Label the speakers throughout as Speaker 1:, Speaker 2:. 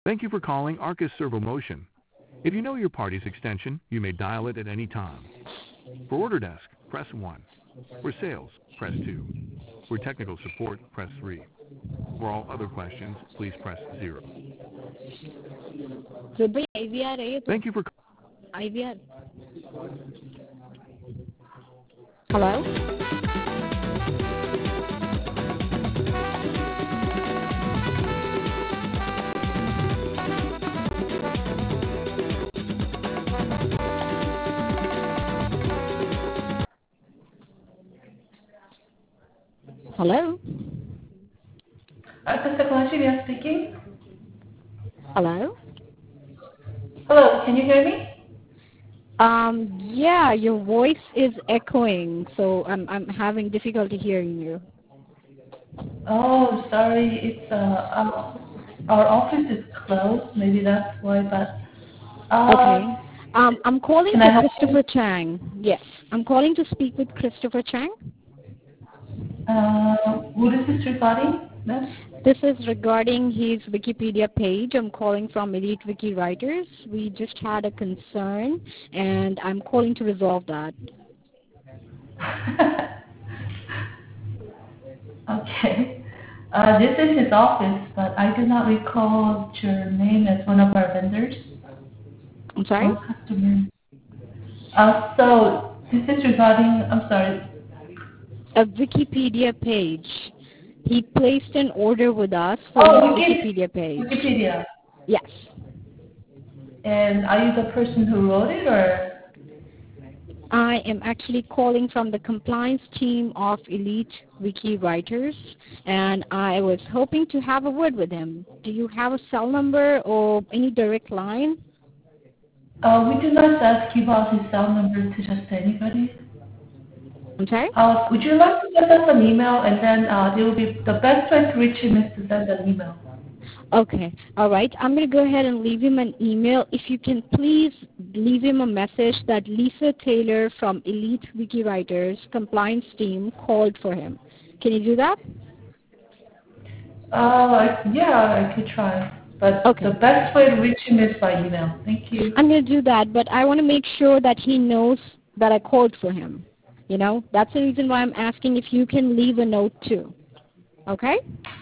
Speaker 1: Thank you for calling Arcus Servo Motion. If you know your party's extension, you may dial it at any time. For order desk, press 1. For sales, press 2. For technical support, press 3. For all other questions, please press 0. Thank you for
Speaker 2: IVR. Hello? Hello?
Speaker 3: Arcus Technology, speaking.
Speaker 2: Hello?
Speaker 3: Hello, can you hear me?
Speaker 2: Yeah, your voice is echoing, so I'm having difficulty hearing you.
Speaker 3: Oh, sorry. It's our office is closed. Maybe that's why. But
Speaker 2: Okay. I'm calling
Speaker 3: can I
Speaker 2: for
Speaker 3: help you?
Speaker 2: Christopher Chang. Yes, I'm calling to speak with Christopher Chang.
Speaker 3: What is this regarding, ma'am?
Speaker 2: This is regarding his Wikipedia page. I'm calling from Elite Wiki Writers. We just had a concern, and I'm calling to resolve that.
Speaker 3: Okay. This is his office, but I do not recall your name as one of our vendors
Speaker 2: I'm sorry?
Speaker 3: or customers. So this is regarding. I'm sorry.
Speaker 2: A Wikipedia page. He placed an order with us for
Speaker 3: Oh,
Speaker 2: his Wikipedia page.
Speaker 3: Wikipedia.
Speaker 2: Yes.
Speaker 3: And are you the person who wrote it, or?
Speaker 2: I am actually calling from the compliance team of Elite Wiki Writers, and I was hoping to have a word with him. Do you have a cell number or any direct line?
Speaker 3: We do not just give out his cell number to just anybody.
Speaker 2: I'm sorry?
Speaker 3: Would you like to send us an email, and then it will be the best way to reach him is to send an email.
Speaker 2: Okay. All right. I'm going to go ahead and leave him an email. If you can please leave him a message that Lisa Taylor from Elite Wiki Writers compliance team called for him. Can you do that?
Speaker 3: Yeah, I could try. But
Speaker 2: Okay.
Speaker 3: the best way to reach him is by email. Thank you.
Speaker 2: I'm going to do that, but I want to make sure that he knows that I called for him. You know, that's the reason why I'm asking if you can leave a note too. Okay?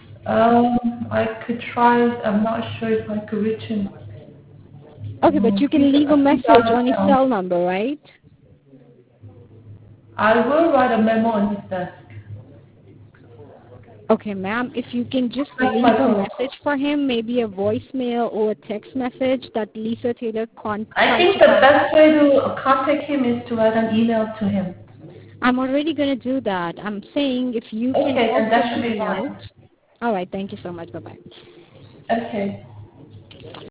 Speaker 3: I could try. I'm not sure if I could reach him.
Speaker 2: Okay, but you can leave a message on his cell number, right?
Speaker 3: I will write a memo on his desk.
Speaker 2: Okay, ma'am, if you can just leave a message for him, maybe a voicemail or a text message that Lisa Taylor contacts.
Speaker 3: I think the best way to contact him is to write an email to him.
Speaker 2: I'm already going to do that. I'm saying if you can
Speaker 3: Okay, then that
Speaker 2: also
Speaker 3: should
Speaker 2: leave
Speaker 3: be
Speaker 2: a
Speaker 3: fine.
Speaker 2: note. All right, thank you so much. Bye-bye.
Speaker 3: Okay.